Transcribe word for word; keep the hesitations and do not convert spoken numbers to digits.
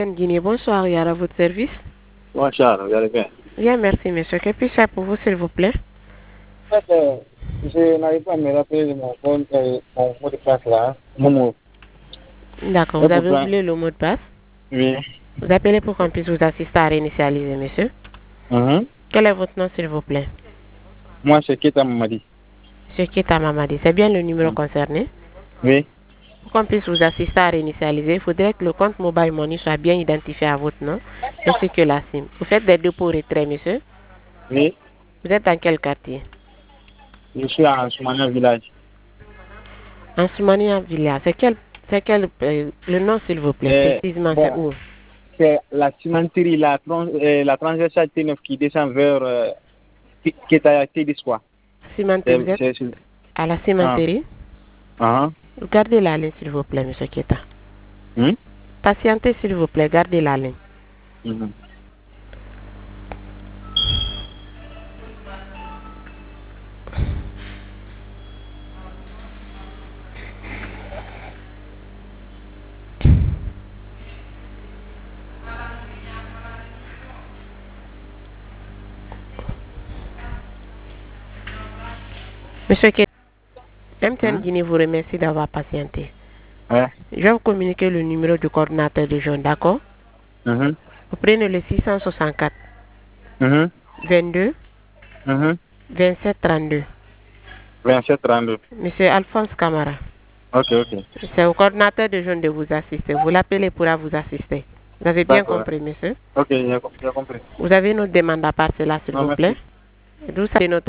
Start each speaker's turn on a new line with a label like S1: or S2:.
S1: Guinée, bonsoir, il y a à votre service.
S2: Bonsoir, vous allez bien?
S1: Bien, merci, monsieur. Que puis-je faire pour vous, s'il vous plaît?
S2: En fait, euh, je n'arrive pas à me rappeler de mon compte, euh, mon mot de passe là. Mon mot.
S1: D'accord,
S2: Et
S1: vous avez
S2: pourtant,
S1: oublié le mot de passe.
S2: oui.
S1: Vous appelez pour qu'on puisse vous assister à réinitialiser, monsieur.
S2: Mhm.
S1: Quel est votre nom, s'il vous plaît?
S2: Moi, c'est Keta Mamadi.
S1: Monsieur Kita Mamadi, c'est bien le numéro
S2: Mhm.
S1: concerné.
S2: Oui.
S1: Pour qu'on puisse vous assister à réinitialiser, il faudrait que le compte Mobile Money soit bien identifié à votre nom, ainsi que la SIM. Vous faites des dépôts retraits, monsieur.
S2: Oui.
S1: Vous êtes dans quel quartier?
S2: Je suis à Soumania Village.
S1: En Soumania Villa. C'est quel, c'est quel, euh, le nom, s'il vous plaît,
S2: Euh,
S1: précisément, c'est
S2: bon,
S1: où?
S2: c'est la cimenterie, la, trans, euh, la transversale T neuf qui descend vers euh, Keta Tédisquois.
S1: Cimenterie, vous
S2: C'est,
S1: êtes
S2: c'est, c'est,
S1: à la
S2: ah.
S1: cimenterie?
S2: Ah.
S1: Gardez la ligne, s'il vous plaît, monsieur Kita.
S2: Hmm?
S1: Patientez, s'il vous plaît, gardez la ligne.
S2: Mhm.
S1: Monsieur Kita, M T N
S2: Hmm?
S1: Guinée vous remercie d'avoir patienté.
S2: Ouais.
S1: Je vais vous communiquer le numéro du coordinateur de jeunes, d'accord?
S2: Mhm.
S1: Vous prenez le six cent soixante-quatre,
S2: Mhm.
S1: vingt-deux,
S2: Mhm.
S1: vingt-sept, trente-deux.
S2: vingt-sept trente-deux.
S1: Monsieur Alphonse Camara.
S2: Ok, ok.
S1: C'est au coordinateur de jeunes de vous assister. Vous l'appelez pour vous assister. Vous avez bien
S2: D'accord.
S1: compris, monsieur?
S2: Ok, j'ai com- j'ai compris.
S1: Vous avez une autre demande à part cela, s'il
S2: Non,
S1: vous plaît?
S2: merci.
S1: D'où ça, notre